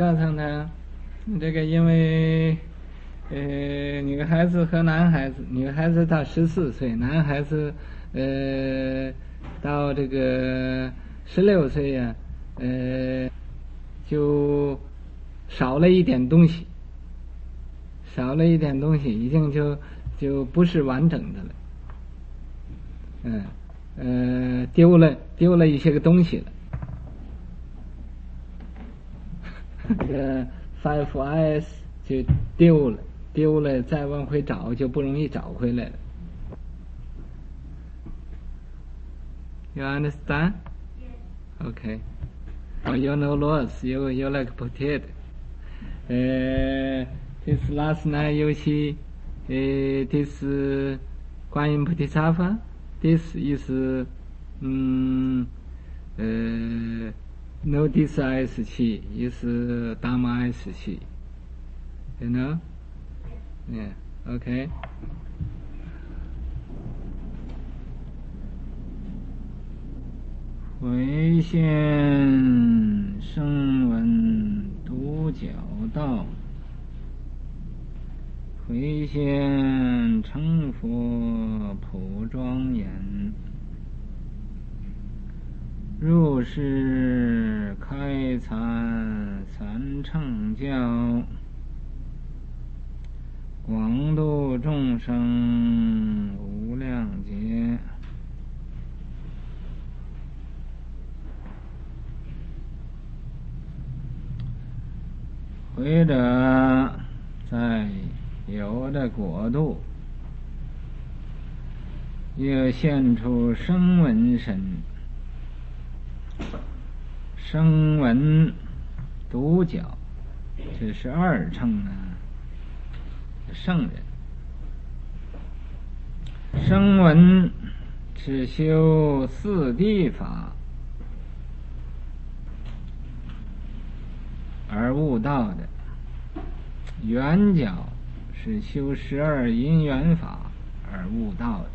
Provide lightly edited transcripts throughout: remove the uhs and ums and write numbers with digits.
告诉他，这个因为女孩子和男孩子，女孩子到14岁，男孩子到这个16岁呀，就少了一点东西，已经就不是完整的了。丢了一些个东西了。这个 Five Eyes 就丢了，再往回找就不容易找回来了。You understand? Yes. Okay. Oh, you know lots. You like potato. This last night you see this Guanyin Bodhisattva. This is no this ice chi is Dharma ice chi. You know? Yeah. Okay. 回现声闻独角道，回现成佛普庄严，入世开参三乘教，广度众生无量劫。回者在有的国度，又现出声闻身，声闻独角，这是二乘啊，圣人。声闻是修四谛法而悟道的，圆角是修12因缘法而悟道的。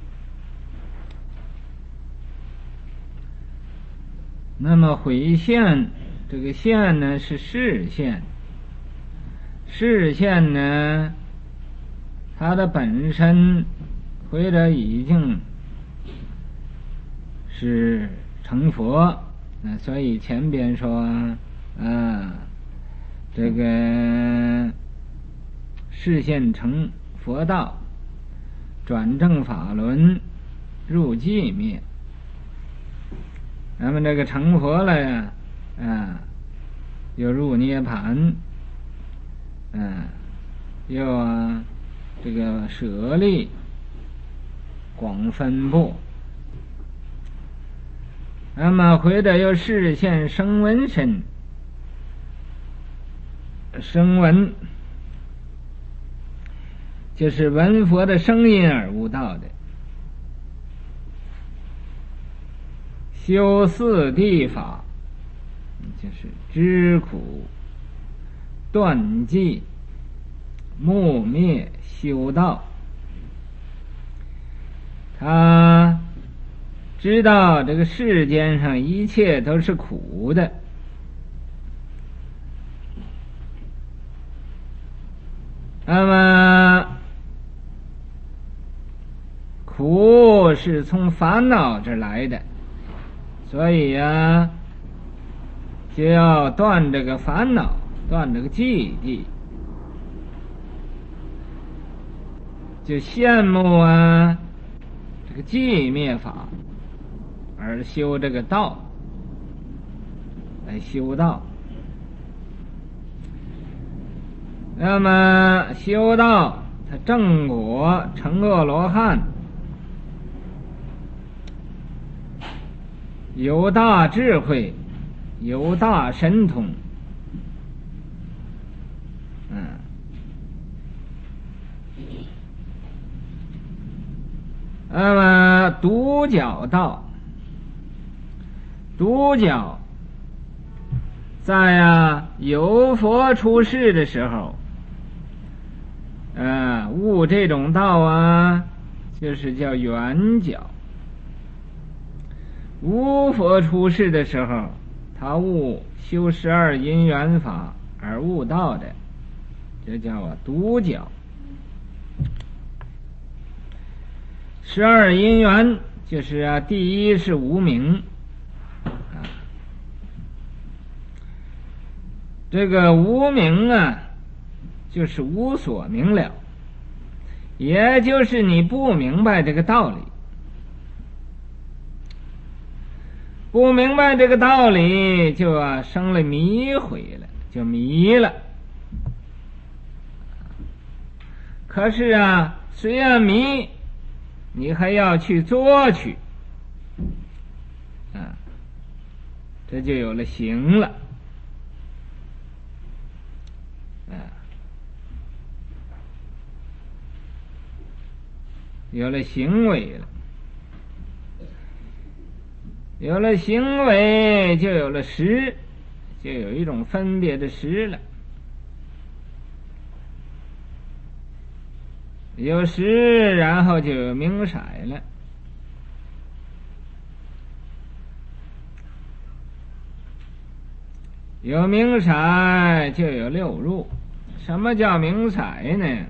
那么回现，这个现呢是视现，视现呢它的本身回者已经是成佛，所以前边说这个视现成佛道，转正法轮，入寂灭。那么这个成佛了呀，又入涅盘，又这个舍利广分布。那么回者又视现声闻身，声闻就是闻佛的声音而悟道的，修四谛法就是知苦、断际、灭灭、修道。他知道这个世间上一切都是苦的，那么苦是从烦恼这来的，所以就要断这个烦恼，断这个寂谛，就羡慕这个寂灭法而修这个道，来修道。那么修道他正果成阿罗汉，有大智慧，有大神通，那么独角道，独角在有佛出世的时候，悟这种道就是叫圆角。无佛出世的时候， 他悟修12因缘法而悟道的，这叫独角。12因缘就是第一是无明这个无明就是无所明了，也就是你不明白这个道理，不明白这个道理就生了迷悔了，就迷了。可是虽然迷，你还要去做去这就有了行了有了行为了，有了行为就有了识，就有一种分别的识了。有识，然后就有明色了。有明色就有六入。什么叫明色呢？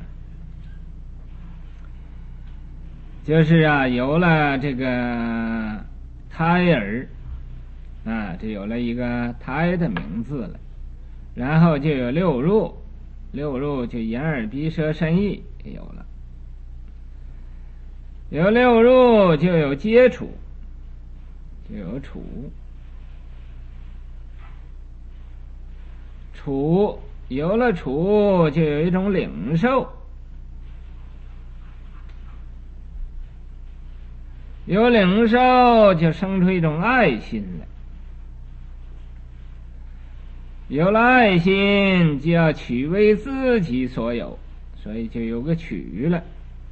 就是有了这个胎儿这有了一个胎的名字了，然后就有六入，六入就眼耳鼻舌身意有了，有六入就有接触，就有处，处有了处就有一种领受，有领受就生出一种爱心来，有了爱心就要取为自己所有，所以就有个取了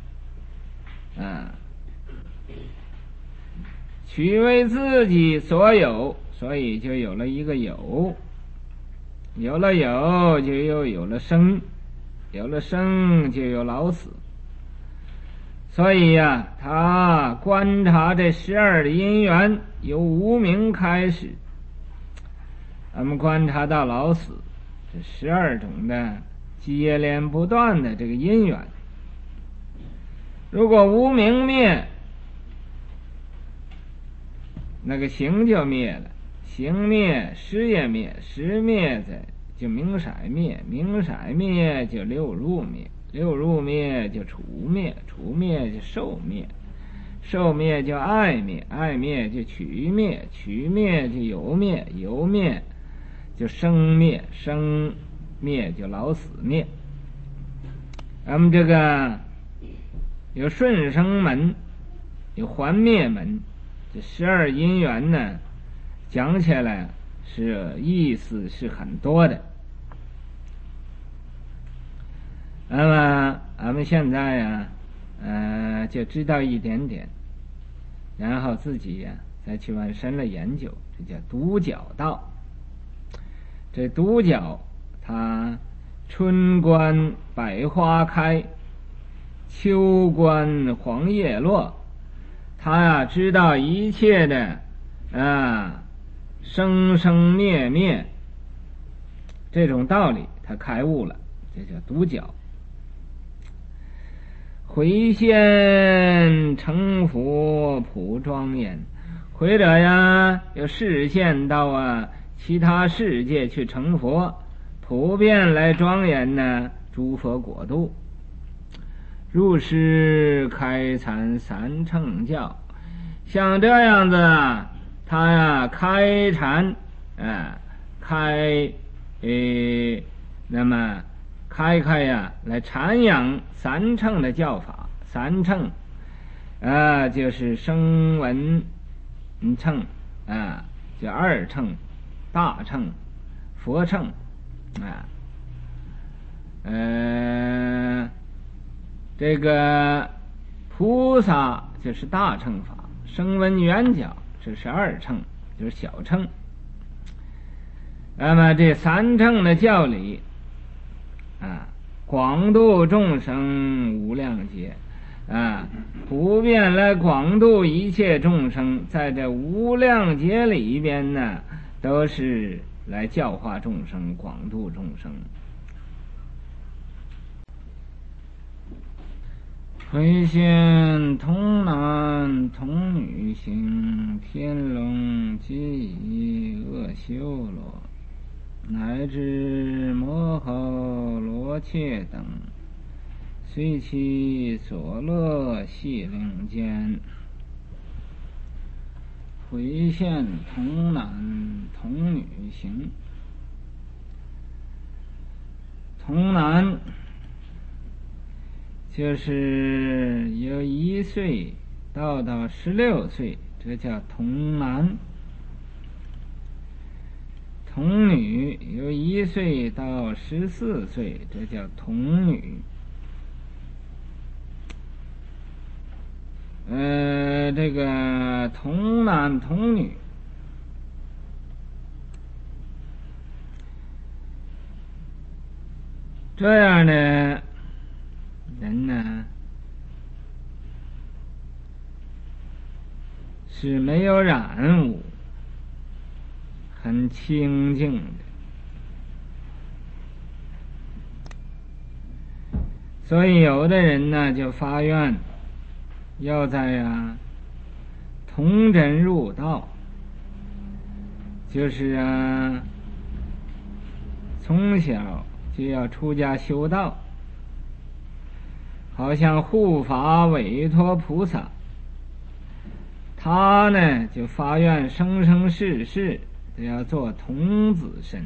取为自己所有，所以就有了一个有，有了有就又有了生，有了生就有老死。所以他观察这12的因缘，由无明开始，我们观察到老死，这12种的接连不断的这个因缘。如果无明灭，那个行就灭了，行灭识也灭，识灭就明色灭，明色灭就六入灭，六入灭就处灭，处灭就受灭，受灭就爱灭，爱灭就取灭，取灭就有灭，有灭就生灭，生灭就老死灭。咱们这个有顺生门，有还灭门，这12因缘呢，讲起来是意思是很多的。那么俺们现在就知道一点点，然后自己再去往深了研究，这叫独角道。这独角，它春观百花开，秋观黄叶落，他知道一切的生生灭灭这种道理，他开悟了，这叫独角。回现成佛普庄严，回者又示现到其他世界去成佛，普遍来庄严诸佛国度。入师开禅三乘教，像这样子他开禅那么开来禅养三乘的教法。三乘就是声闻乘就二乘、大乘、佛乘这个菩萨就是大乘法，声闻缘觉这是二乘，就是小乘。那么这三乘的教理广度众生无量劫普遍来广度一切众生，在这无量劫里边呢， 都是来教化众生，广度众生。回现童男童女行，天龙即以恶修罗，乃至摩诃罗伽等，随其所乐系领间，回现童男童女行。童男就是由1岁到16岁，这叫童男。童女由1岁到14岁，这叫童女。这个童男童女，这样的人呢，是没有染污，很清净的。所以有的人呢就发愿要在童真入道，就是从小就要出家修道，好像护法委托菩萨，他呢就发愿生生世世都要做童子身，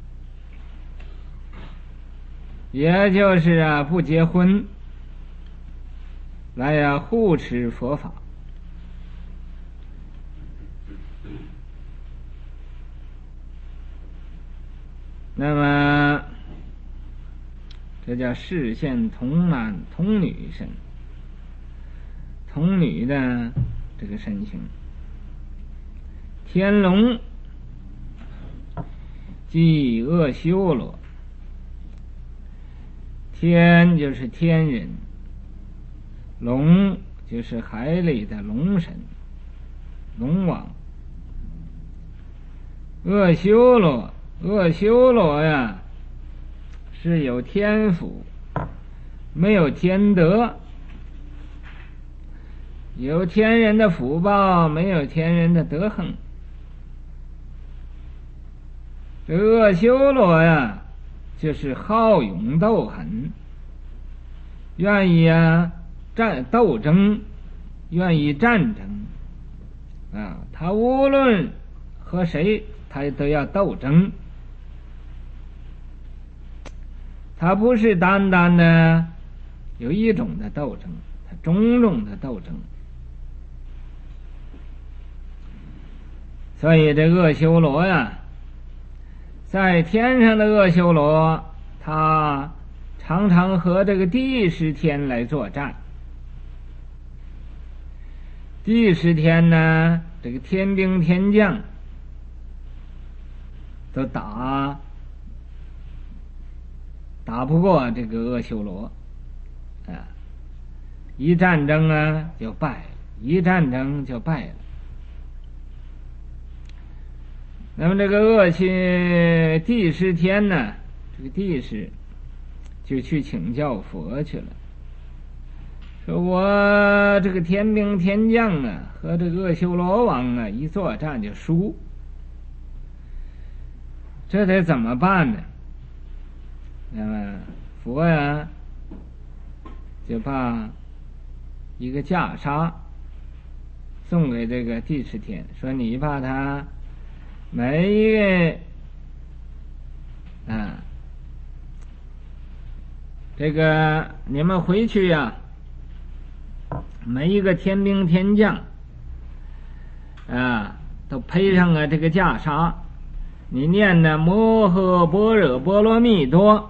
也就是不结婚，来护持佛法。那么这叫示现童男童女身，童女的这个身形。天龙即恶修罗，天就是天人，龙就是海里的龙神龙王。恶修罗，恶修罗呀，是有天赋没有天德，有天人的福报，没有天人的德行。这恶修罗呀，就是好勇斗狠，愿意斗争，愿意战争他无论和谁他都要斗争，他不是单单的有一种的斗争，他种种的斗争。所以这恶修罗呀，在天上的恶修罗，他常常和这个地师天来作战。地师天呢，这个天兵天将都打不过这个恶修罗一战争就败了，一战争就败了。那么这个地师天呢，这个地师就去请教佛去了，说我这个天兵天将和这个恶修罗王一作战就输，这得怎么办呢？那么佛就把一个袈裟送给这个地师天，说你把他每一个这个你们回去每一个天兵天将都配上这个袈裟，你念的摩诃般若波罗蜜多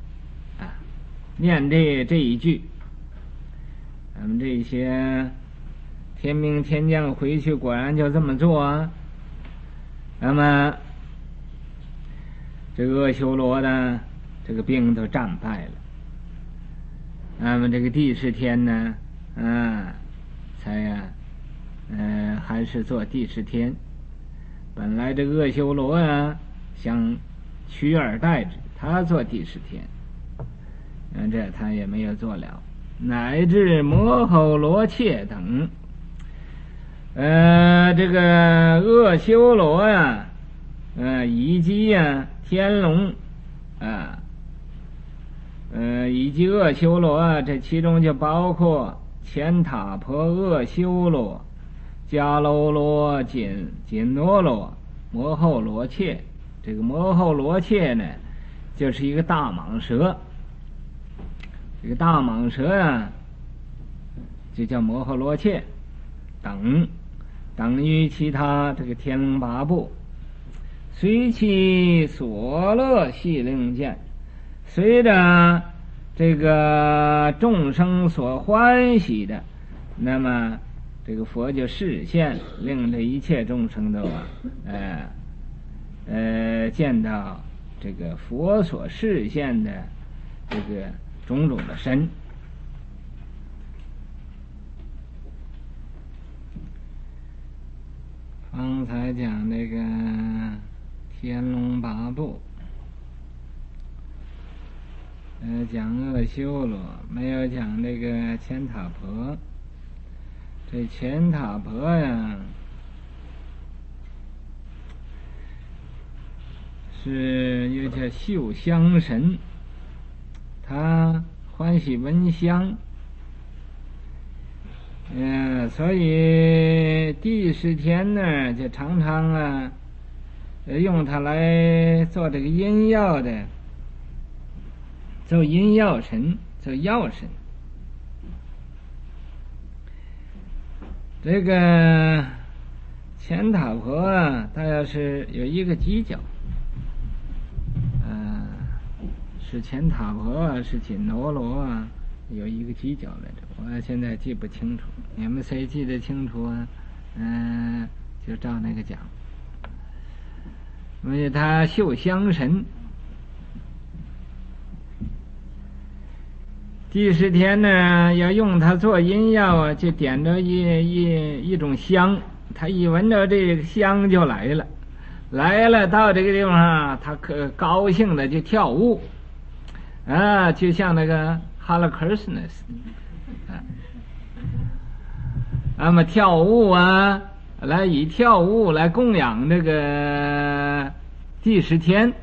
念这一句。咱们这些天兵天将回去果然就这么做那么这个恶修罗的这个兵都战败了，那么这个地师天呢才还是做地师天。 本来这阿修罗啊想取而代之，他做第10天，这他也没有做了。乃至摩吼罗切等，这个阿修罗呀，以及天龙以及阿修罗这其中就包括乾塔婆、阿修罗、迦楼罗、紧罗罗、摩吼罗切。这个摩吼罗切呢，就是一个大蟒蛇。这个大蟒蛇就叫摩吼罗切等于其他这个天龙八部，随其所乐系令见，随着这个众生所欢喜的，那么这个佛就示现，令这一切众生都见到这个佛所示现的这个种种的身。刚才讲这个天龙八部，讲阿修罗，没有讲这个乾塔婆。这乾塔婆呀，是又叫嗅香神，他欢喜闻香，所以第10天呢，就常常用它来做这个阴药的，做阴药神，做药神。这个乾塔婆他要是有一个犄角，是乾塔婆是紧罗罗有一个犄角来着，我现在记不清楚，你们谁记得清楚就照那个讲。因为他嗅香神，第10天呢，要用它做阴药就点着一种香，他一闻着这个香就来了，到这个地方他可高兴的就跳舞就像那个哈拉克斯那似的那么跳舞来以跳舞来供养这个第10天，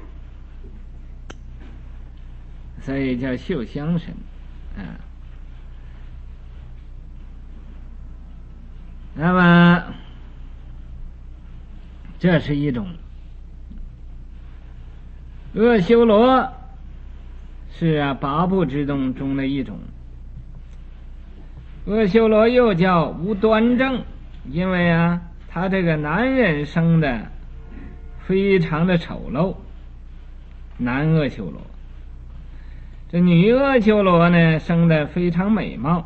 所以叫嗅香神那么这是一种。阿修罗是8部之中的一种。阿修罗又叫无端正，因为他这个男人生的非常的丑陋，男阿修罗。这女阿修罗呢，生的非常美貌。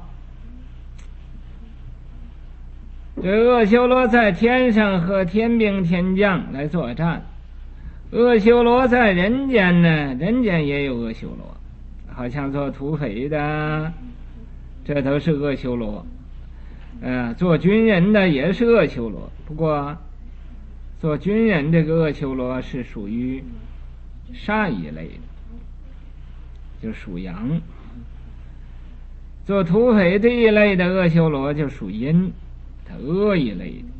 这阿修罗在天上和天兵天将来作战，阿修罗在人间呢，人间也有阿修罗，好像做土匪的，这都是阿修罗。做军人的也是阿修罗，不过做军人这个阿修罗是属于善一类的，就属阳。做土匪这一类的阿修罗就属阴，它恶一类的。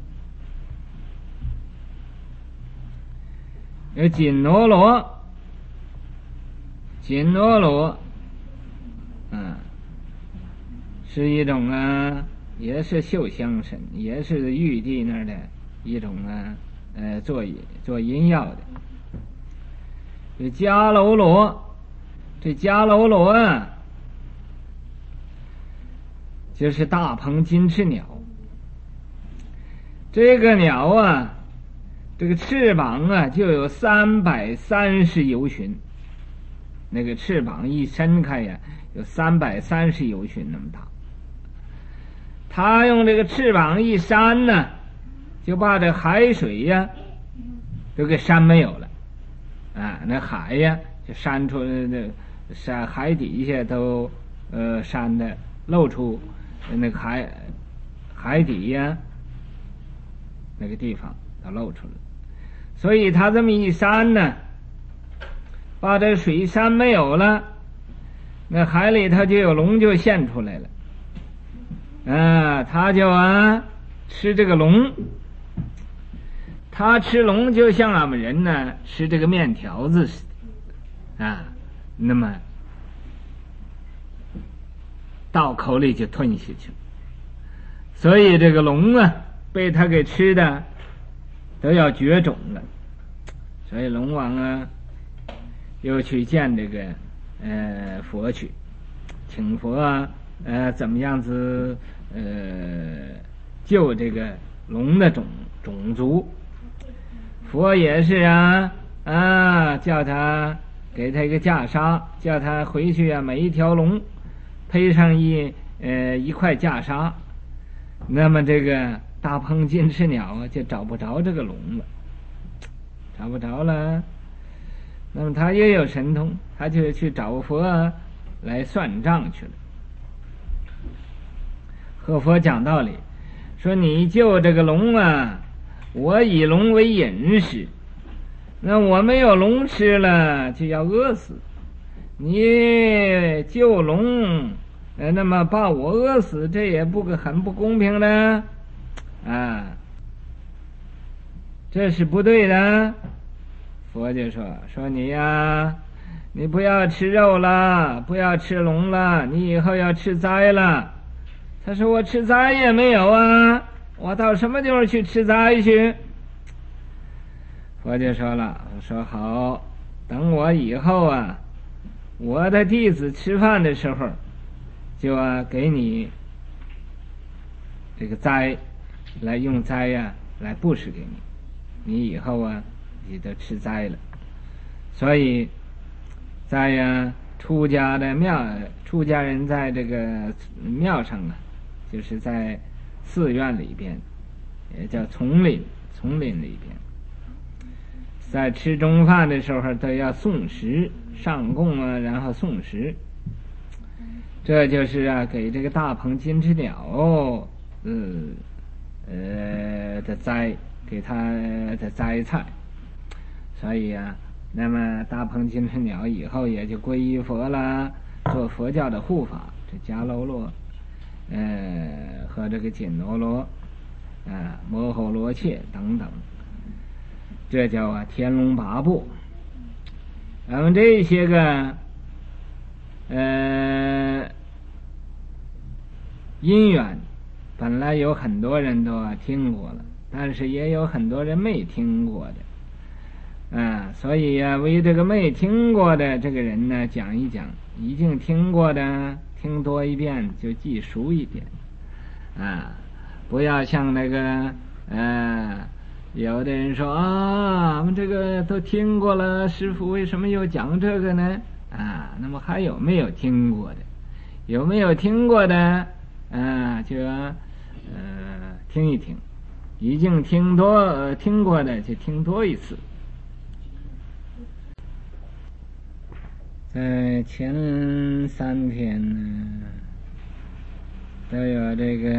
有紧罗罗，是一种也是嗅香神，也是玉帝那儿的一种做阴药的。这迦楼罗，就是大鹏金翅鸟。这个鸟这个翅膀就有330由旬，那个翅膀一伸开有330由旬那么大。它用这个翅膀一扇呢，就把这海水都给扇没有了那海就扇出扇海底下都扇的露出那个海底那个地方都露出来。 所以他这么一扇呢，把这水扇没有了，那海里头就有龙就现出来了。他就吃这个龙，他吃龙就像俺们人呢吃这个面条子似的那么到口里就吞下去，所以这个龙被他给吃的都要绝种了。所以龙王又去见这个佛去，请佛怎么样子救这个龙的种族。佛也是叫他给他一个袈裟，叫他回去每一条龙配上一块袈裟，那么这个大鹏金翅鸟就找不着这个龙了，找不着了。那么他也有神通，他就去找佛来算账去了，和佛讲道理，说你救这个龙我以龙为饮食，那我没有龙吃了就要饿死，你救龙那么把我饿死，这也很不公平的这是不对的。佛就说你你不要吃肉了，不要吃龙了，你以后要吃斋了。他说我吃斋也没有我到什么地方去吃斋去？佛就说了，说好，等我以后我的弟子吃饭的时候就给你这个斋，来用斋来布施给你以后你都吃斋了。所以在出家人在这个庙上就是在寺院里边，也叫丛林里边，在吃中饭的时候都要诵食，上供然后诵食。这就是给这个大鹏金翅鸟的斋，给他的斋菜。所以那么大鹏金翅鸟以后也就皈依佛了，做佛教的护法，这迦楼罗和这个紧罗罗摩吼罗切等等，这叫天龙八部。那么这些个因缘本来有很多人都听过了，但是也有很多人没听过的所以为这个没听过的这个人呢讲一讲，已经听过的听多一遍就记熟一点不要像那个有的人说我们这个都听过了，师父为什么又讲这个呢那么还有没有听过的？有没有听过的就听一听，已经听过的就听多一次。在前3天呢都有这个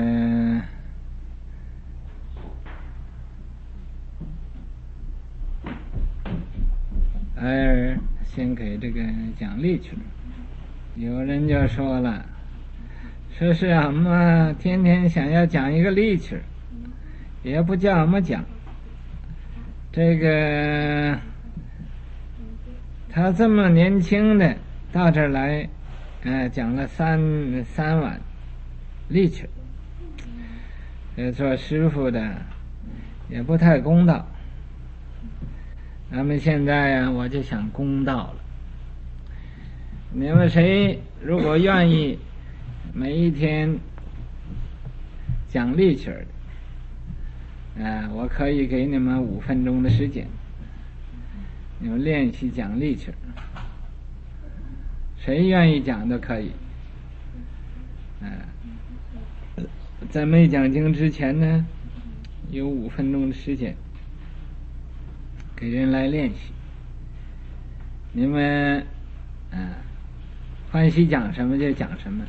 艾尔先给这个奖励去了。有人就说了，说是俺们天天想要讲一个例曲，也不叫俺们讲这个，他这么年轻的到这儿来讲了三晚例曲，做师父的也不太公道。咱们现在我就想公道了，你们谁如果愿意每一天讲例曲的我可以给你们5分钟的时间，你们练习讲例曲，谁愿意讲都可以在没讲经之前呢有5分钟的时间给人来练习。你们欢喜讲什么就讲什么，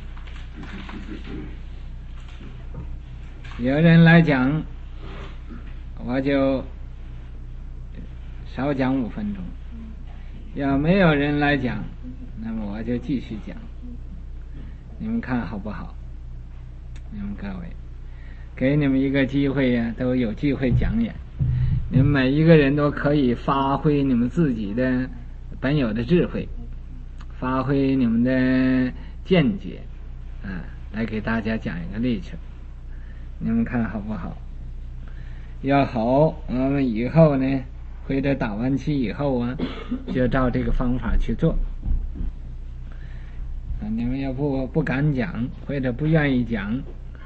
有人来讲我就少讲5分钟。要没有人来讲，那么我就继续讲。你们看好不好？你们各位，给你们一个机会呀，都有机会讲演。你们每一个人都可以发挥你们自己的本有的智慧，发挥你们的见解，来给大家讲一个历程。你们看好不好？要好，我们以后呢，或者打完期以后啊，就照这个方法去做。你们要不敢讲，或者不愿意讲，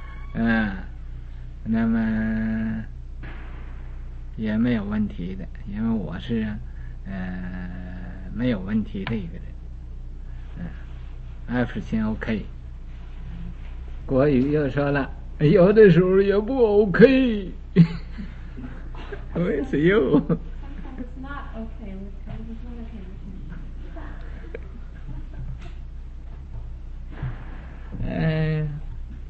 那么也没有问题的，因为我是没有问题的一个人，everything OK。国语又说了，有的时候也不 OK。With you. Sometimes it's not okay with him. It's not okay with him.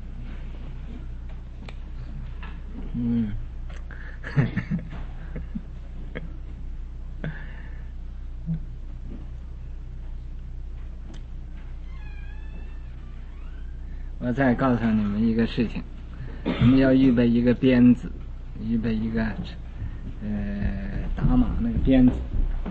我再告诉你们一个事情，我们要预备一个鞭子，预备一个打马那个鞭子。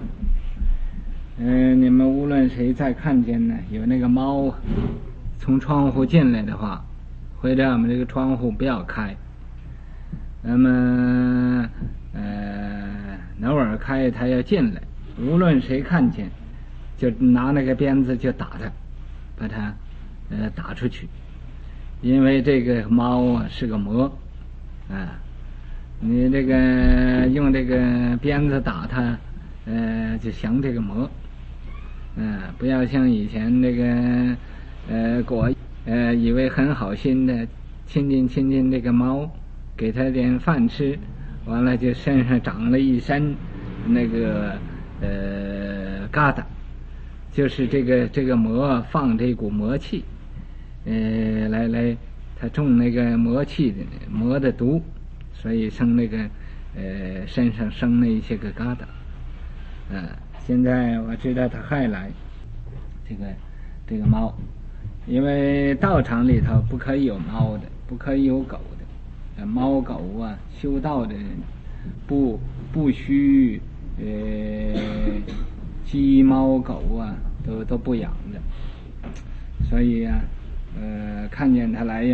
你们无论谁再看见呢，有那个猫从窗户进来的话，或者我们这个窗户不要开，那么偶尔开它要进来，无论谁看见，就拿那个鞭子就打它，把它打出去。因为这个猫啊是个魔你这个用这个鞭子打它，就降这个魔。不要像以前这个以为很好心的亲近这个猫，给它点饭吃，完了就身上长了一身那个疙瘩，就是这个魔放这股魔气，来它中那个魔气的魔的毒，所以生那个身上生了一些个疙瘩。现在我知道它害来这个猫，因为道场里头不可以有猫的，不可以有狗的。猫狗啊，修道的人不许鸡猫狗啊都不养的。所以啊看见它来呀，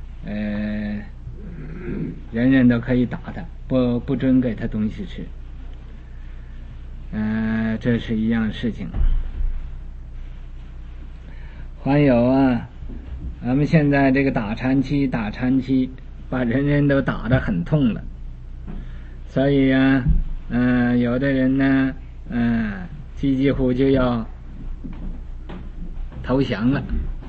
人人都可以打它，不准给它东西吃。这是一样事情。还有啊，我们现在这个打禅期，把人人都打得很痛了。所以啊，有的人呢，几乎就要投降了。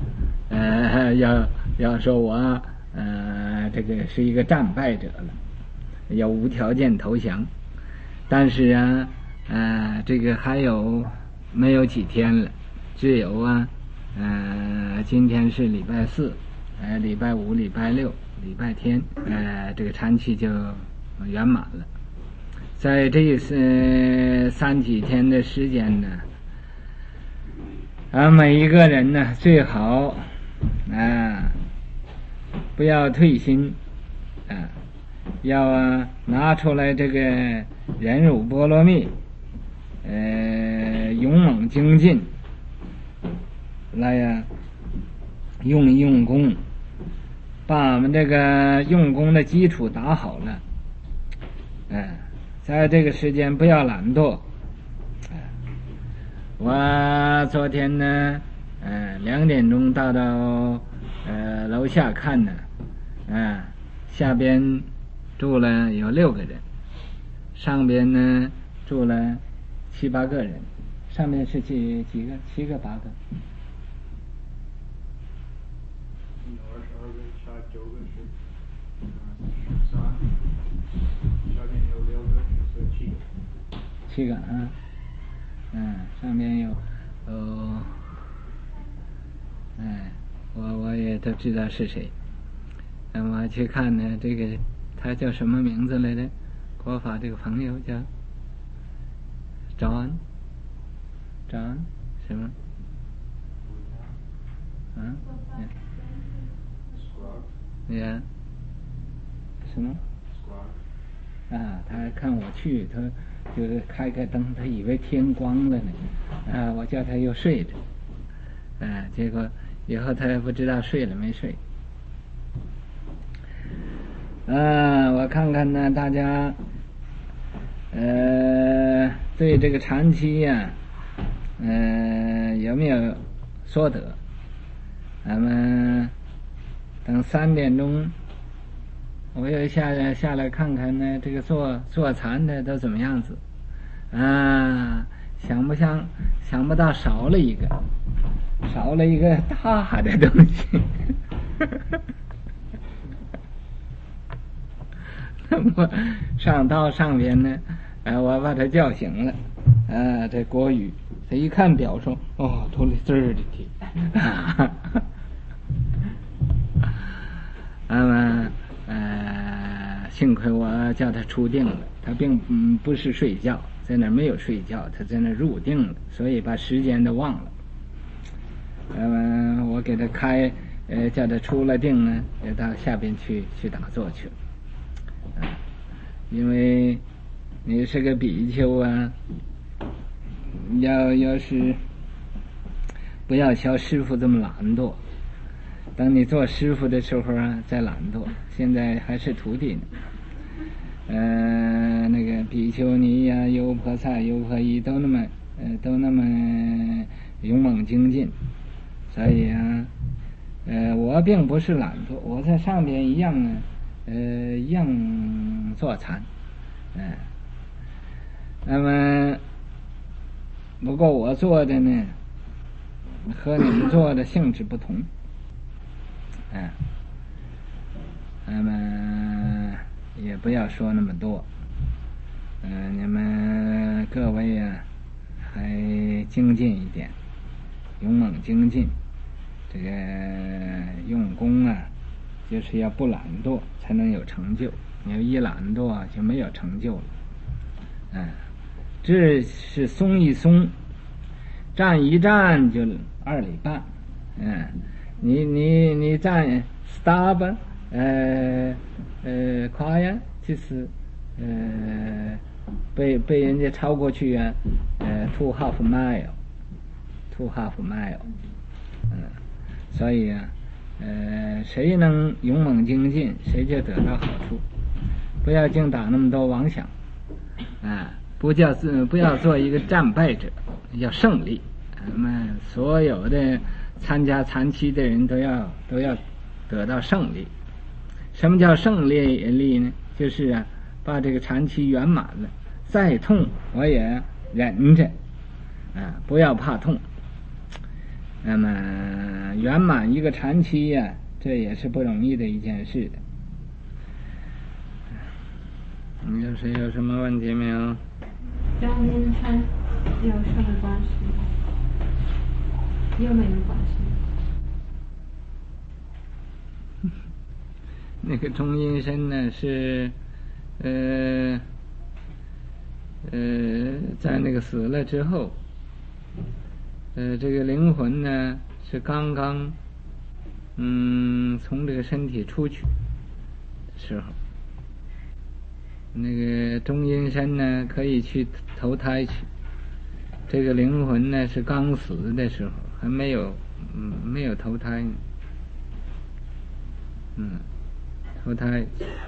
要说我这个是一个战败者了，要无条件投降。但是啊，这个还有没有几天了？只有啊，今天是礼拜4，礼拜5、礼拜6、礼拜天，这个禅期就圆满了。在这3几天的时间呢，每一个人呢最好不要退心，要拿出来这个忍辱波罗蜜，勇猛精进来用功，把我们这个用功的基础打好了。在这个时间不要懒惰。我昨天呢2点钟到楼下看呢，下边住了有6个人，上边呢住了7、8个人。上面是几个？7个8个 22个，下9个是13，下面有6个是7个。 7个上面有我也都知道是谁。我去看呢，这个他叫什么名字来着？国法这个朋友叫 John 什么？嗯 ，Yeah，什么？啊，他看我去，他就是开灯，他以为天光了呢，我叫他又睡着，结果以后他也不知道睡了没睡。我看看呢，大家对这个禅期呀，有没有说得？咱们等3点钟，我又下来看看呢，这个坐禅的都怎么样子？想不到少了一个大的东西。那么上边呢，我把他叫醒了，这国语，他一看表说，多了30题，那么幸亏我叫他出定了，他并不是睡觉，在那没有睡觉，他在那入定了，所以把时间都忘了。我给他叫他出了定呢，也到下边去打坐去了。因为你是个比丘啊，要是不要像师傅这么懒惰，等你做师傅的时候再懒惰，现在还是徒弟呢。那个比丘尼呀、优婆塞、优婆夷都那么勇猛精进，所以我并不是懒惰，我在上边一样坐禅，那么不过我做的呢和你们做的性质不同，那么也不要说那么多，你们各位还精进一点，勇猛精进，这个用功就是要不懒惰才能有成就，你要一懒惰就没有成就了。这是松一松，站一站就2里半。你站 stop 跨呀，就是被人家超过去2.5 mile，所以谁能勇猛精进，谁就得到好处。不要净打那么多妄想，不要做一个战败者，要胜利。那么所有的参加禅期的人都要得到胜利。什么叫胜利呢？就是把这个禅期圆满了，再痛我也忍着，不要怕痛。那么圆满一个禅期这也是不容易的一件事的。有谁有什么问题没有？ 中阴身有什么关系？有没有关系？ 那个中阴身呢是在那个死了之后，这个灵魂呢是刚刚从这个身体出去的时候，那个中阴身呢可以去投胎去，这个灵魂呢是刚死的时候，还没有投胎呢，投胎。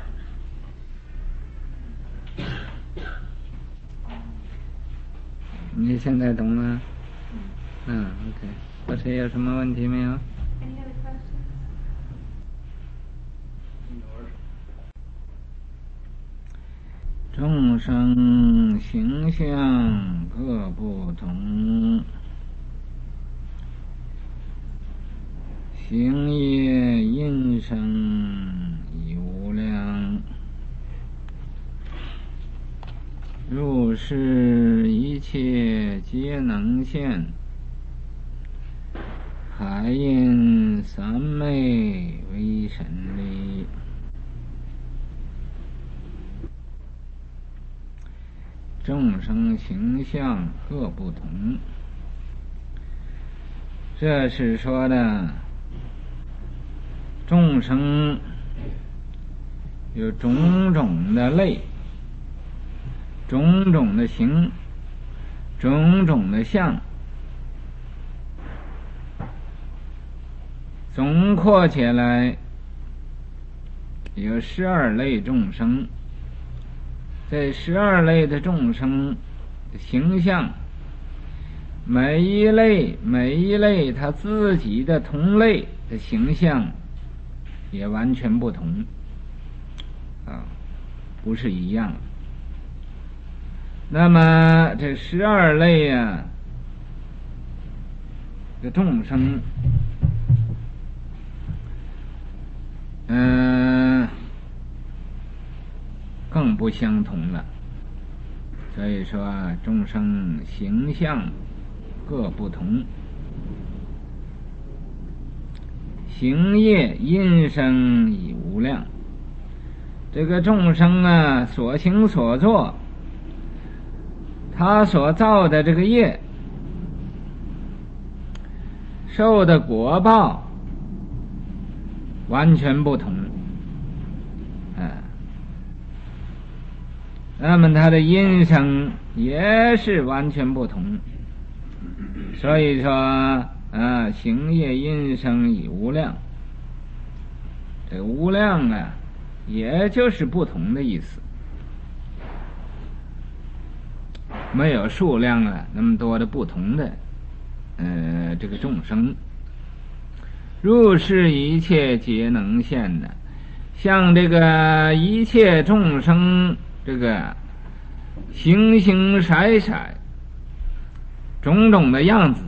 你现在懂了？OK。或者有什么问题没有？ Any other questions? 众生形象各不同，行业因生已无量，入世一切皆能现，还因三昧为神力。 众生形象各不同。这是说的众生有种种的类，种种的形，种种的相，总括起来有12类众生。这12类的众生的形象，每一类他自己的同类的形象也完全不同不是一样。那么这12类的众生更不相同了。所以说众生形象各不同，行业因生已无量。这个众生所行所作，他所造的这个业，受的果报完全不同。那么他的因生也是完全不同。所以说行业因生已无量，这个无量也就是不同的意思，没有数量那么多的不同的这个众生。入世一切皆能现的，像这个一切众生这个形形色色种种的样子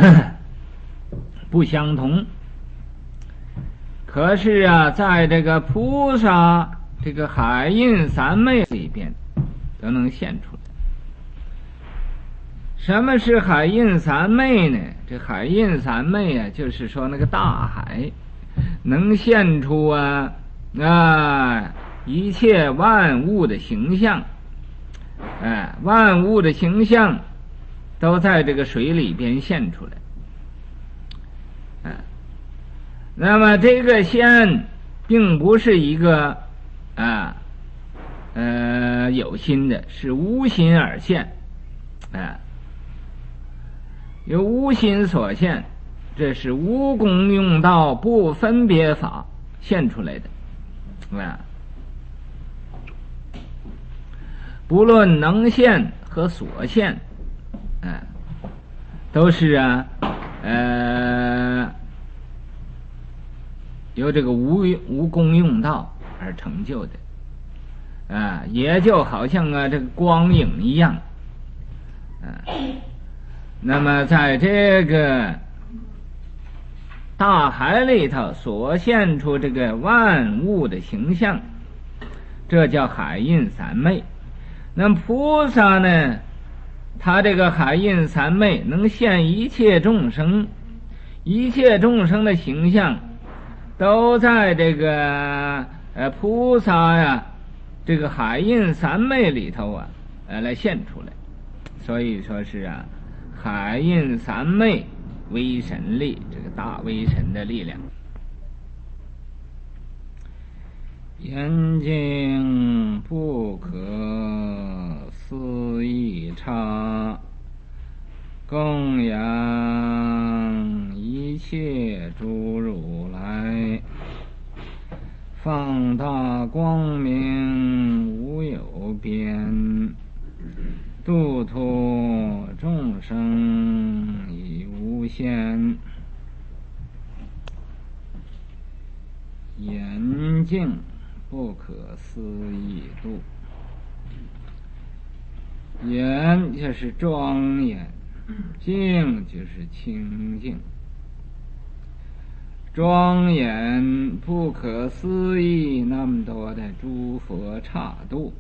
不相同，可是在这个菩萨这个海印三昧里边都能现出来。什么是海印三昧呢？这海印三昧就是说那个大海能现出一切万物的形象，万物的形象都在这个水里边现出来。那么这个现并不是一个有心的，是无心而现，由无心所现，这是无功用道不分别法现出来的。不论能现和所现都是由这个无功用道而成就的也就好像这个光影一样那么在这个大海里头所现出这个万物的形象，这叫海印三昧。那么菩萨呢，他这个海印三昧能现一切众生，一切众生的形象都在这个菩萨这个海印三昧里头来现出来。所以说是海印三昧威神力，这个大威神的力量。眼睛不可思议差，供养一切诸如来，放大光明无有边，度脱众生已无限。眼睛不可思议度，眼就是庄严，净就是清净。庄严不可思议那么多的诸佛刹度，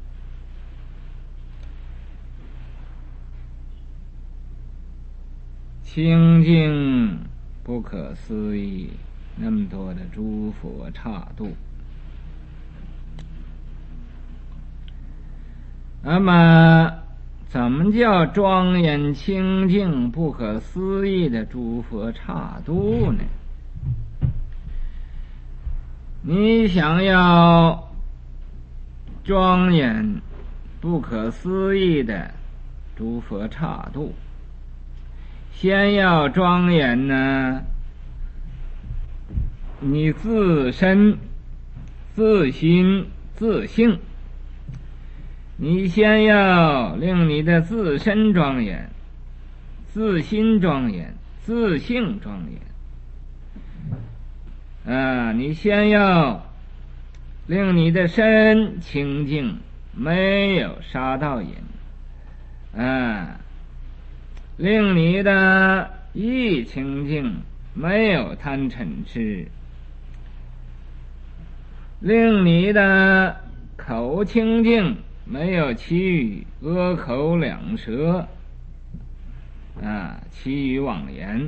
清净不可思议那么多的诸佛刹度。那么怎么叫庄严清净不可思议的诸佛刹度呢？你想要庄严不可思议的诸佛刹度，先要庄严呢你自身自心自性，你先要令你的自身庄严，自心庄严，自性庄严。你先要令你的身清净，没有杀盗淫，令你的意清净，没有贪嗔痴，令你的口清净，没有绮语阿口两舌，绮语妄言，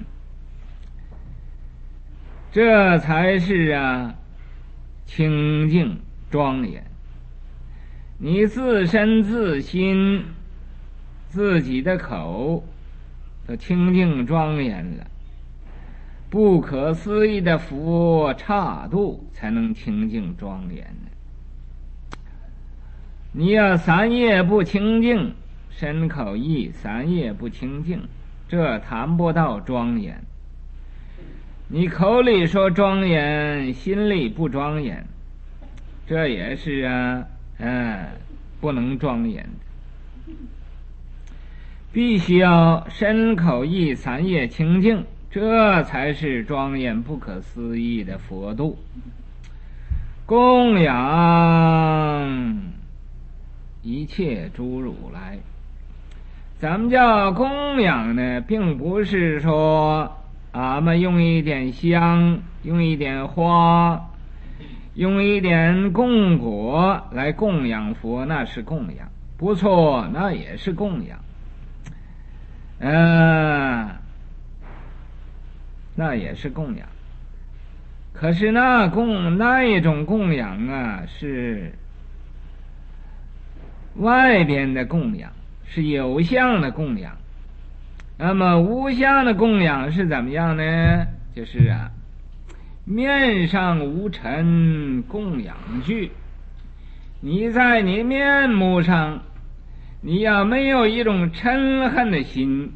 这才是清净庄严。你自身自心自己的口都清净庄严了，不可思议的佛刹度才能清净庄严呢。你要三业不清净，身口意三业不清净，这谈不到庄严。你口里说庄严，心里不庄严，这也是不能庄严的。必须要身口意三业清净，这才是庄严不可思议的佛度。供养一切诸如来，咱们叫供养呢，并不是说俺们用一点香，用一点花，用一点供果来供养佛，那是供养，不错，那也是供养。那也是供养。可是那一种供养是外边的供养，是有相的供养。那么无相的供养是怎么样呢？就是面上无尘供养具。你在你面目上，你要没有一种嗔恨的心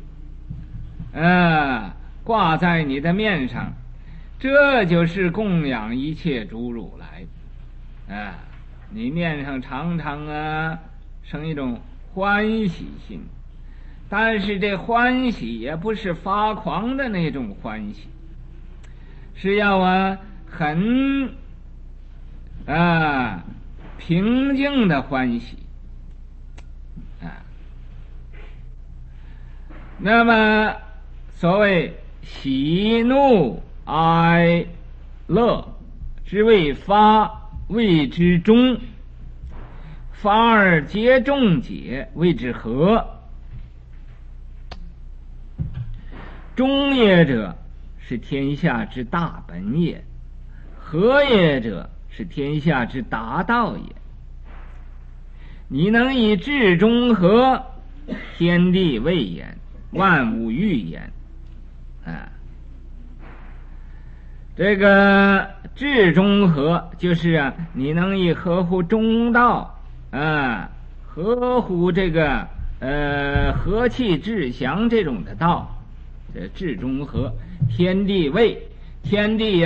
挂在你的面上，这就是供养一切诸如来。你面上常常生一种欢喜心，但是这欢喜也不是发狂的那种欢喜，是要很平静的欢喜。那么所谓喜怒哀乐之谓发，谓之中，发而皆众解，谓之和。中也者是天下之大本也，和也者是天下之达道也。你能以至中和，天地未焉，万物欲焉。这个至中和就是你能以合乎中道，合乎这个和气至祥这种的道，这至中和。天地位，天地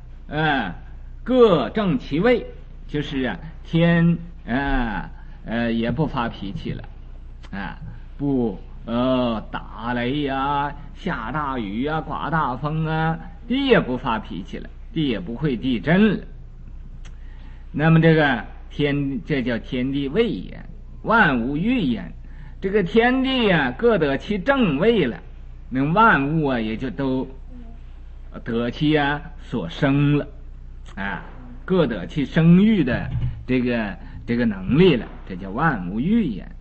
各正其位，就是天也不发脾气了，不打雷下大雨刮大风地也不发脾气了，地也不会地震了。那么这个这叫天地位也，万物欲焉。这个天地各得其正位了，那万物也就都得其所生了，各得其生育的这个能力了，这叫万物欲焉。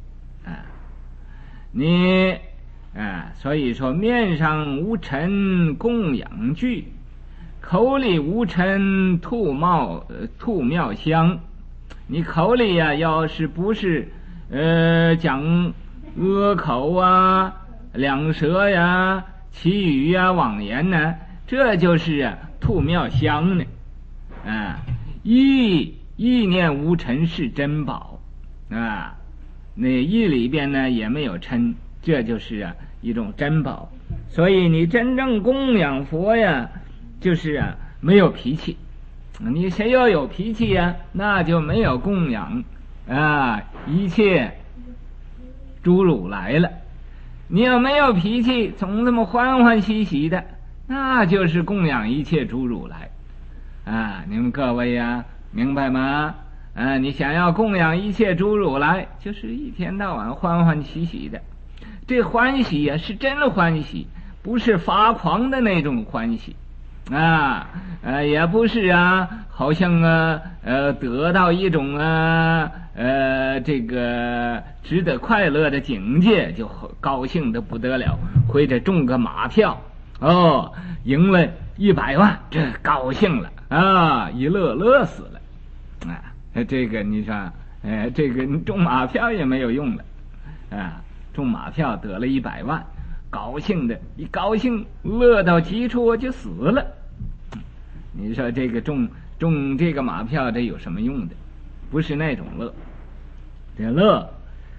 你所以说面上无尘供养具，口里无尘吐妙香。你口里要是不是讲恶口啊、两舌呀、绮语呀、妄言呢，这就是吐妙香呢。意念无尘是珍宝啊，那意里边呢也没有嗔，这就是一种珍宝。所以你真正供养佛呀，就是没有脾气。你谁要有脾气呀，那就没有供养一切诸如来了。你要没有脾气，总这么欢欢喜喜的，那就是供养一切诸如来你们各位呀，明白吗？你想要供养一切诸如来，就是一天到晚欢欢喜喜的。这欢喜呀，是真欢喜，不是发狂的那种欢喜也不是好像得到一种这个值得快乐的境界就高兴的不得了，或者中个马票赢了100万，这高兴了一乐死了这个你说这个中马票也没有用了中马票得了100万，高兴的一高兴乐到极处就死了。你说这个中这个马票这有什么用的？不是那种乐，这乐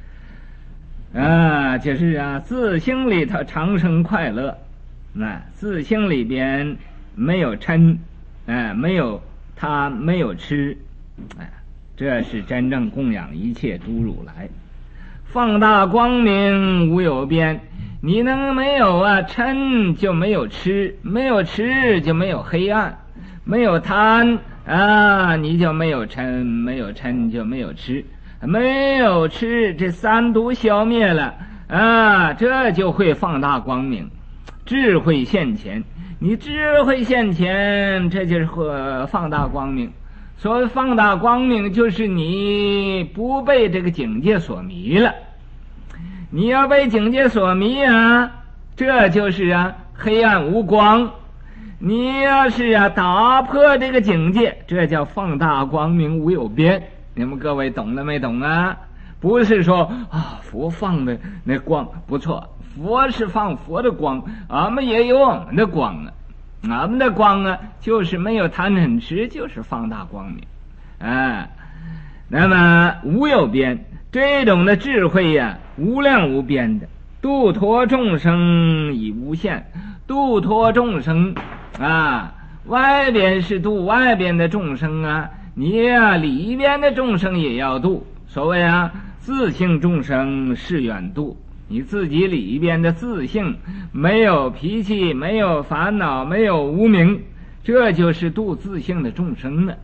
就是自性里头长生快乐自性里边没有嗔没有他没有痴这是真正供养一切诸如来。放大光明无有边，你能没有嗔就没有痴，没有痴就没有黑暗，没有贪你就没有嗔，没有嗔就没有痴，没有痴这三毒消灭了这就会放大光明，智慧现前。你智慧现前，这就是放大光明。所谓放大光明，就是你不被这个境界所迷了。你要被境界所迷这就是黑暗无光。你要是打破这个境界，这叫放大光明无有边。你们各位懂了没懂不是说佛放的那光不错，佛是放佛的光，俺们也有我们的光俺们的光就是没有贪嗔痴，就是放大光明那么无有边，这种的智慧无量无边的，度脱众生以无限。度脱众生外边是度外边的众生你里边的众生也要度。所谓自性众生是远度，你自己里边的自性没有脾气，没有烦恼，没有无明，这就是度自性的众生了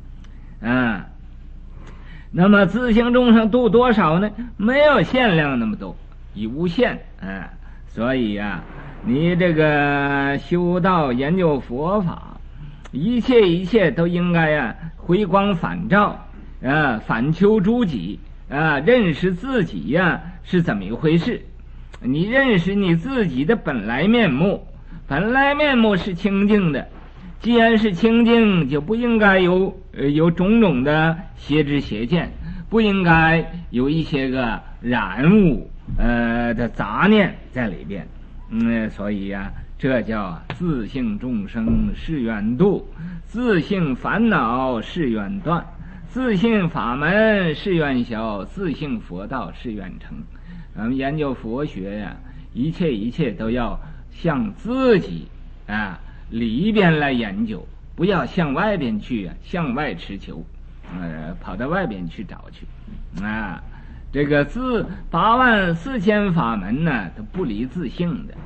那么自性众生度多少呢？没有限量那么多，以无限所以你这个修道研究佛法，一切都应该回光返照反求诸己认识自己是怎么一回事。你认识你自己的本来面目，本来面目是清净的，既然是清净，就不应该有种种的邪知邪见，不应该有一些个染污的杂念在里边所以这叫自性众生是远度，自性烦恼是远断，自性法门是远消，自性佛道是远成。咱们研究佛学一切都要向自己里边来研究，不要向外边去向外持求跑到外边去找去这个84000法门都不离自性的。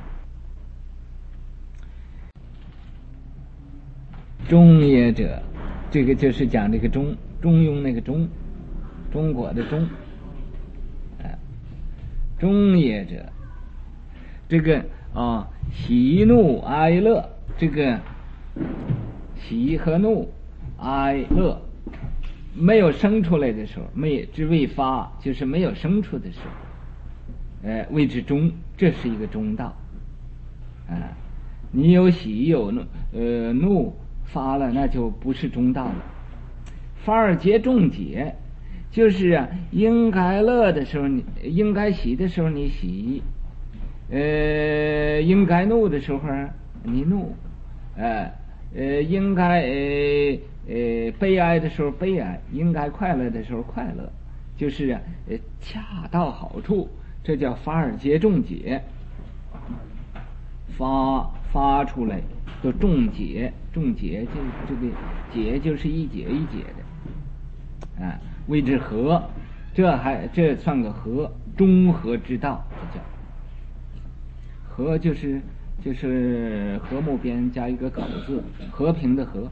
中也者，这个就是讲这个中庸那个中国的中中也者，这个喜怒哀乐，这个喜和怒哀乐没有生出来的时候，之未发，就是没有生出的时候谓之中，这是一个中道你有喜有怒发了，那就不是中道了。反而结众解， 就是啊，应该乐的时候你应该喜的时候你喜，应该怒的时候你怒，应该悲哀的时候悲哀，应该快乐的时候快乐，就是啊恰到好处，这叫法尔皆众解，发出来就众解，众解就这个解就是一解一解的，啊，谓之和，这算个和，中和之道，这叫和，就是和睦边加一个口字，和平的和，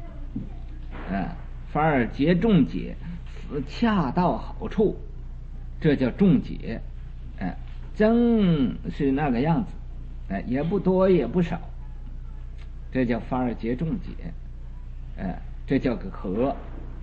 法尔皆众解，恰到好处，这叫众解，正是那个样子，也不多也不少，这叫法尔皆众解，这叫个和，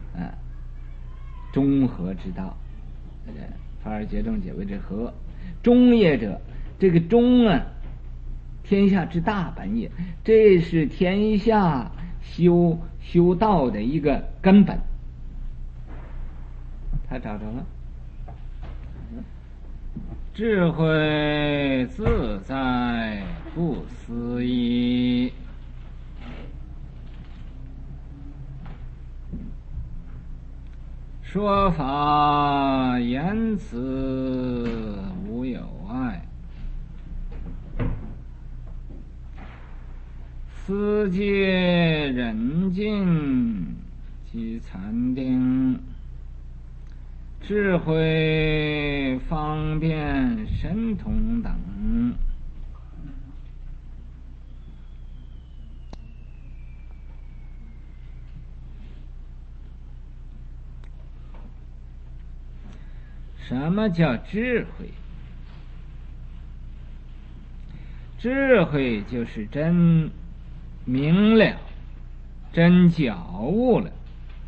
中和之道，法尔皆众解谓之和。中也者，这个中啊，天下之大本也，这是天下修道的一个根本。他找着了，智慧自在不思议，说法言辞无有碍，思戒忍静及禅定，智慧方便神通等。什么叫智慧？智慧就是真明了，真觉悟了。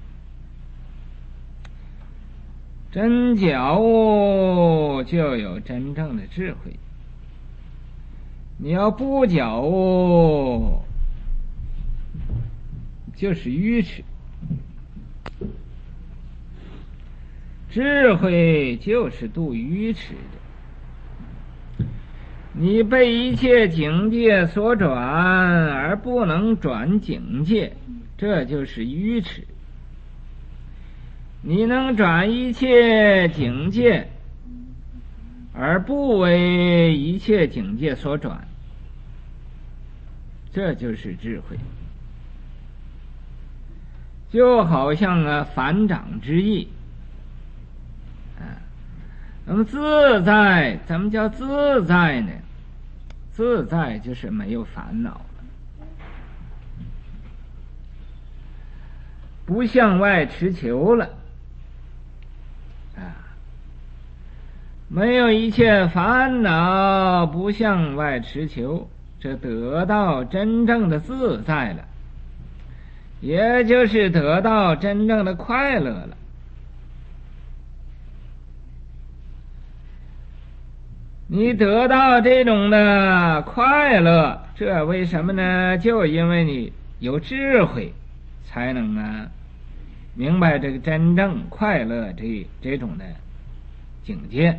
真觉悟就有真正的智慧。你要不觉悟，就是愚痴。智慧就是度愚痴的。你被一切境界所转而不能转境界，这就是愚痴。你能转一切境界而不为一切境界所转，这就是智慧。就好像反掌之意，那么自在，怎么叫自在呢？自在就是没有烦恼了，不向外持求了，没有一切烦恼，不向外持求，这得到真正的自在了，也就是得到真正的快乐了。你得到这种的快乐，这为什么呢？就因为你有智慧，才能明白这个真正快乐这种的境界。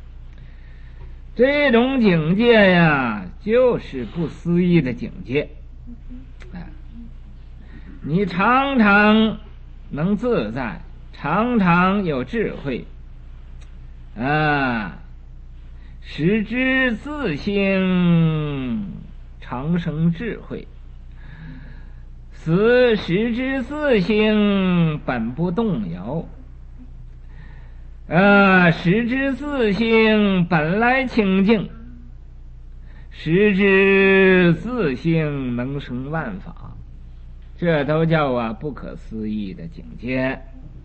这种境界呀，就是不思议的境界。你常常能自在，常常有智慧，使之自性，常生智慧。使之自性，本不动摇。使之自性，本来清净。使之自性，能生万法。这都叫不可思议的境界。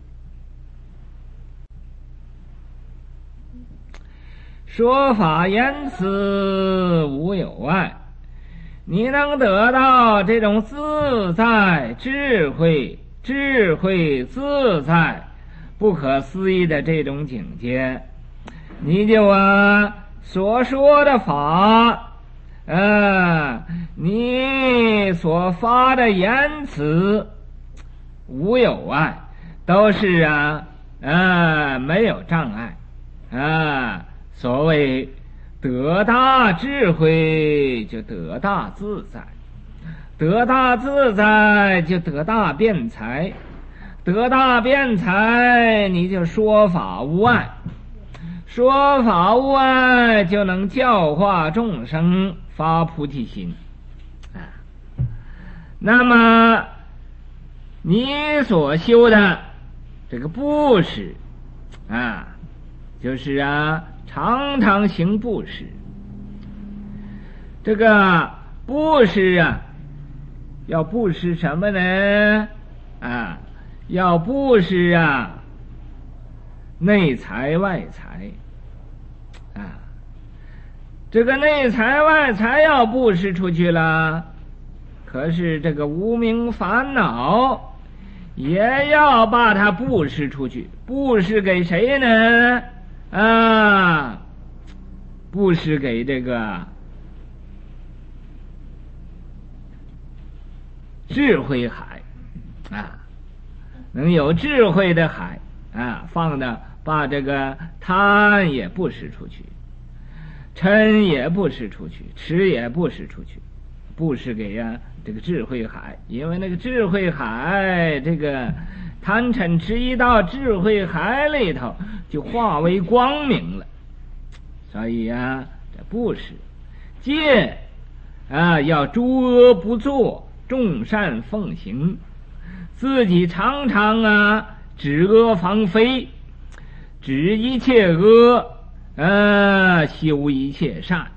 说法言辞无有碍，你能得到这种自在智慧自在不可思议的这种境界，你就所说的法，你所发的言辞无有碍，都是没有障碍所谓得大智慧就得大自在，得大自在就得大辩才，得大辩才你就说法无碍，说法无碍就能教化众生发菩提心那么你所修的这个布施就是常常行布施。这个布施要布施什么呢？要布施内财外财这个内财外财要布施出去了，可是这个无明烦恼也要把它布施出去。布施给谁呢？布施给这个智慧海能有智慧的海放的，把这个贪也布施出去，嗔也布施出去，痴也布施出去，布施给这个智慧海。因为那个智慧海，这个贪嗔痴一到智慧海里头就化为光明了。所以这布施戒要诸恶不作，众善奉行，自己常常止恶防非，止一切恶修一切善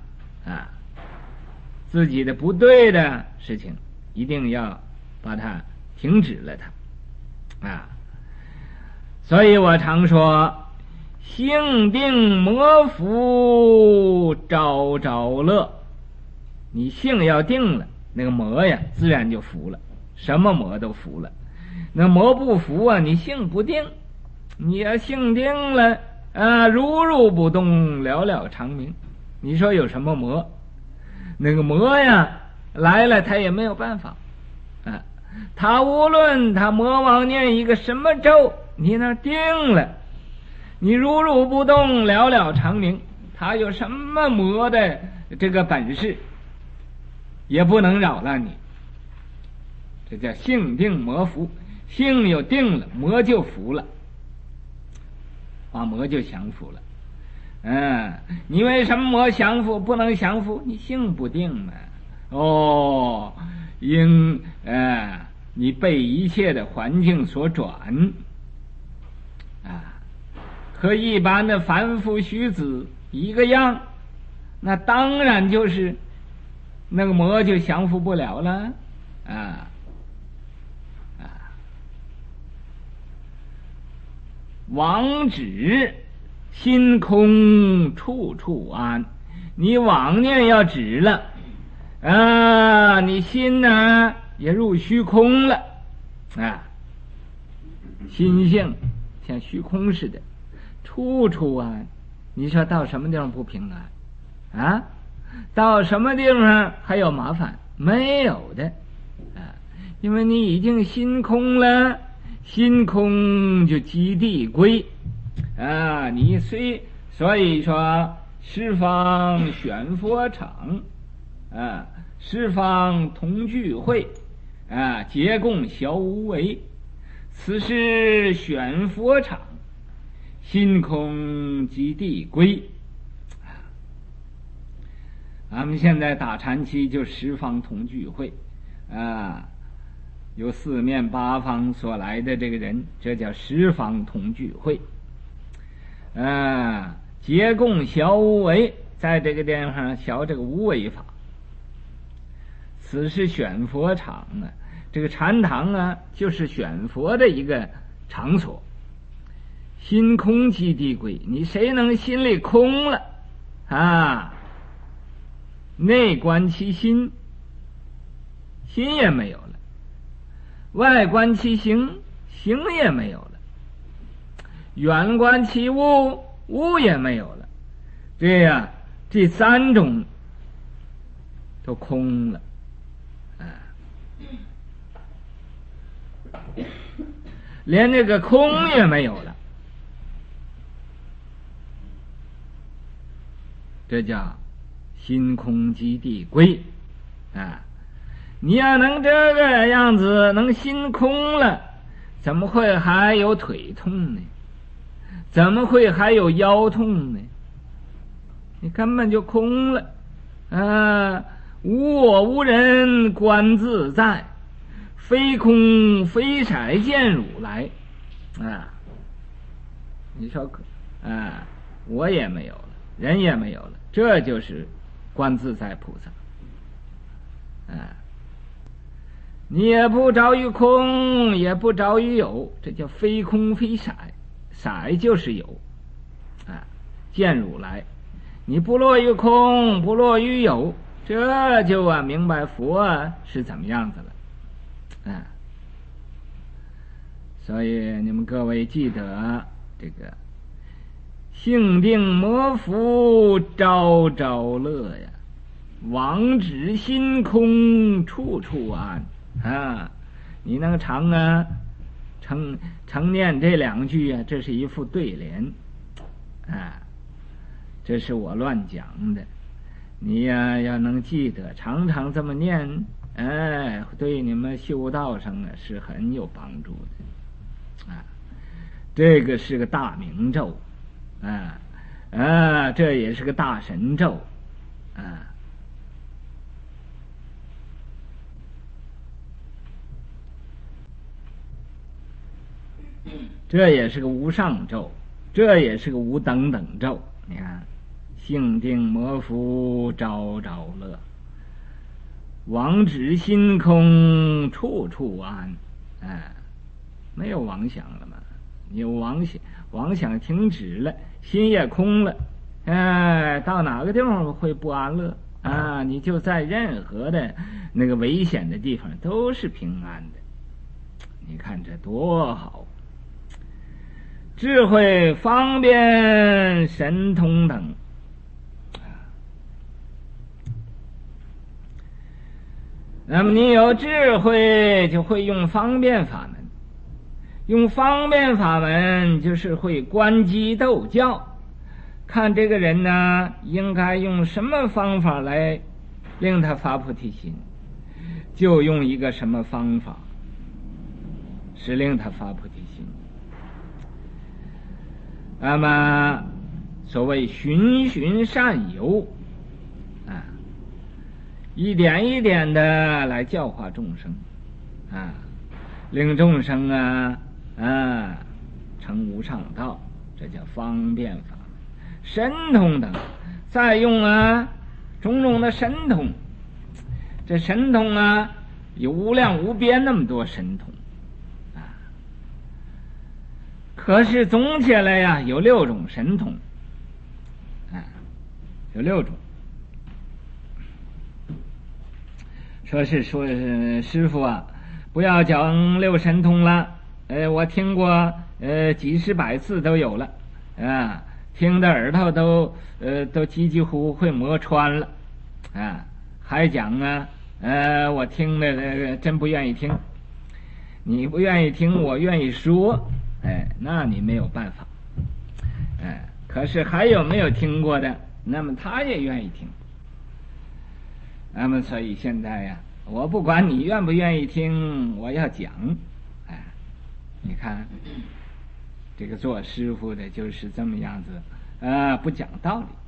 自己的不对的事情一定要把它停止了它所以我常说性定魔服朝朝乐。你性要定了，那个魔自然就服了，什么魔都服了。那魔不服你性不定。你要性定了如如不动，了了长明。你说有什么魔？那个魔来了他也没有办法他无论他魔王念一个什么咒，你那定了，你如如不动，了了长明，他有什么魔的这个本事也不能扰乱你。这叫性定魔服。性有定了，魔就服了，把魔就降服了你为什么魔降服不能降服？你性不定嘛因你被一切的环境所转和一般的凡夫虚子一个样，那当然就是那个魔就降服不了了妄止心空处处安。你妄念要止了你心也入虚空了心性像虚空似的，处处安。你说到什么地方不平安到什么地方还有麻烦？没有的因为你已经心空了，心空就即地归你所以说十方选佛场十方同聚会皆共小无为，此是选佛场，心空即地归俺们现在打禅期就十方同聚会由四面八方所来的这个人，这叫十方同聚会皆共小无为，在这个地方学这个无为法。此是选佛场这个禅堂就是选佛的一个场所。心空即地归，你谁能心里空了内观其心，心也没有了；外观其形，形也没有了；远观其物，物也没有了。这三种都空了连这个空也没有了这叫心空即地归啊！你要能这个样子，能心空了，怎么会还有腿痛呢？怎么会还有腰痛呢？你根本就空了啊！无我无人观自在，非空非色见如来啊！你说啊，我也没有了，人也没有了，这就是观自在菩萨啊！你也不着于空，也不着于有，这叫非空非色，色就是有啊！见如来，你不落于空，不落于有，这就明白佛是怎么样子了啊！所以你们各位记得这个性定魔福朝朝乐呀，往止心空处处安啊！你能常念这两句啊，这是一副对联啊，这是我乱讲的，你呀要能记得，常常这么念，哎，对你们修道上啊是很有帮助的啊。这个是个大明咒啊，这也是个大神咒啊。这也是个无上咒，这也是个无等等咒。你看，性定魔福朝朝乐，往止心空处处安。哎，没有妄想了嘛？你有妄想停止了，心也空了，哎，到哪个地方会不安乐啊？你就在任何的那个危险的地方都是平安的。你看这多好！智慧、方便、神通等，那么你有智慧，就会用方便法门。用方便法门，就是会观机斗教，看这个人呢，应该用什么方法来令他发菩提心，就用一个什么方法，使令他发菩提心。那么所谓循循善诱啊，一点一点的来教化众生啊，令众生成无上道，这叫方便法门。神通等，再用种种的神通，这神通有无量无边那么多神通。可是总起来有6种神通有6种。说是师父不要讲6神通了，我听过几十百次都有了听的耳朵都几几乎会磨穿了还讲我听的真不愿意听。你不愿意听，我愿意说，那你没有办法。可是还有没有听过的，那么他也愿意听。那么所以现在我不管你愿不愿意听，我要讲。你看这个做师傅的就是这么样子不讲道理。